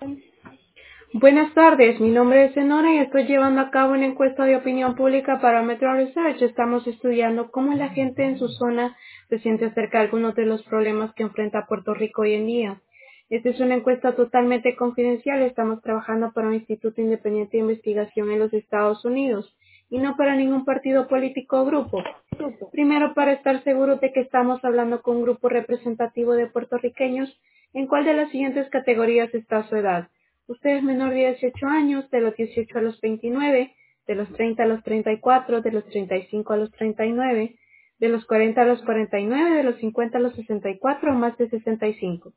Buenas tardes, mi nombre es Enora y estoy llevando a cabo una encuesta de opinión pública para Metro Research. Estamos estudiando cómo la gente en su zona se siente acerca de algunos de los problemas que enfrenta Puerto Rico hoy en día. Esta es una encuesta totalmente confidencial. Estamos trabajando para un instituto independiente de investigación en los Estados Unidos y no para ningún partido político o grupo. Primero, para estar seguros de que estamos hablando con un grupo representativo de puertorriqueños, ¿en cuál de las siguientes categorías está su edad? Usted es menor de 18 años, de los 18 a los 29, de los 30 a los 34, de los 35 a los 39, de los 40 a los 49, de los 50 a los 64 o más de 65.